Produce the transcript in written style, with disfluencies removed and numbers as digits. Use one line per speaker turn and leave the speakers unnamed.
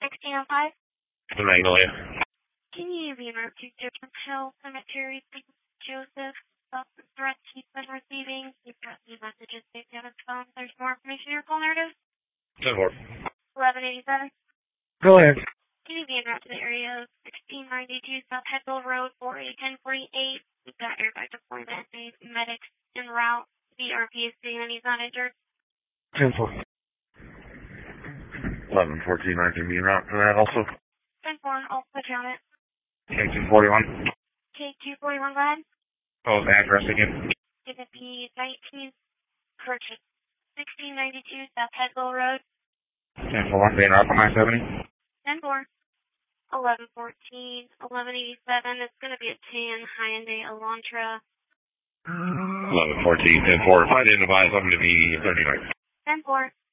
1605.
The Magnolia.
Can you be in route to Different Hill Cemetery, St. Joseph? About the threats he's been receiving. You've got the messages saved on his phone. There's more information in your call narrative.
10-4.
1187.
Go ahead.
Can you be en route to the area of 1692 South Headville Road, 4A1048? We've got airbag deployment and medics en route. The RP is saying that he's not injured.
10-4.
11-14, I can be en route for that also.
10-4, I'll put you on it.
K241.
K241, go ahead.
Oh, the address again.
Give it be 19, correct, 1692 South Headville Road.
10-4, being route for 970.
10-4. 1114, 1187. It's going to be a tan Hyundai Elantra.
11-14, 10-4. If I didn't advise, I'm going to be 39.
10-4.